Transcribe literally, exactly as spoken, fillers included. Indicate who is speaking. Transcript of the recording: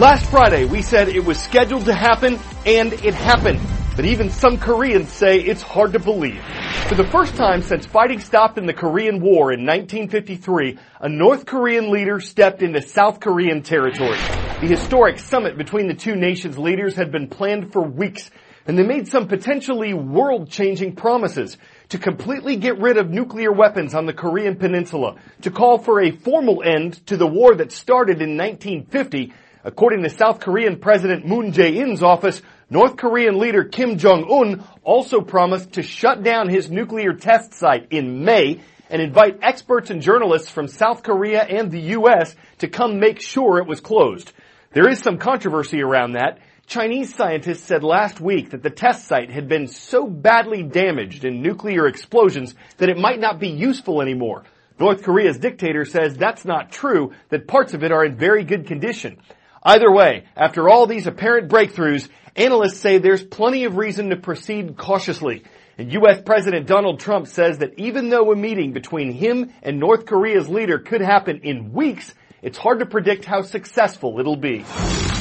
Speaker 1: Last Friday, we said it was scheduled to happen, and it happened. But even some Koreans say it's hard to believe. For the first time since fighting stopped in the Korean War in nineteen fifty-three, a North Korean leader stepped into South Korean territory. The historic summit between the two nations' leaders had been planned for weeks, and they made some potentially world-changing promises to completely get rid of nuclear weapons on the Korean peninsula, to call for a formal end to the war that started in nineteen fifty. According to South Korean President Moon Jae-in's office, North Korean leader Kim Jong-un also promised to shut down his nuclear test site in May and invite experts and journalists from South Korea and the U S to come make sure it was closed. There is some controversy around that. Chinese scientists said last week that the test site had been so badly damaged in nuclear explosions that it might not be useful anymore. North Korea's dictator says that's not true, that parts of it are in very good condition. Either way, after all these apparent breakthroughs, analysts say there's plenty of reason to proceed cautiously. And U S President Donald Trump says that even though a meeting between him and North Korea's leader could happen in weeks, it's hard to predict how successful it'll be.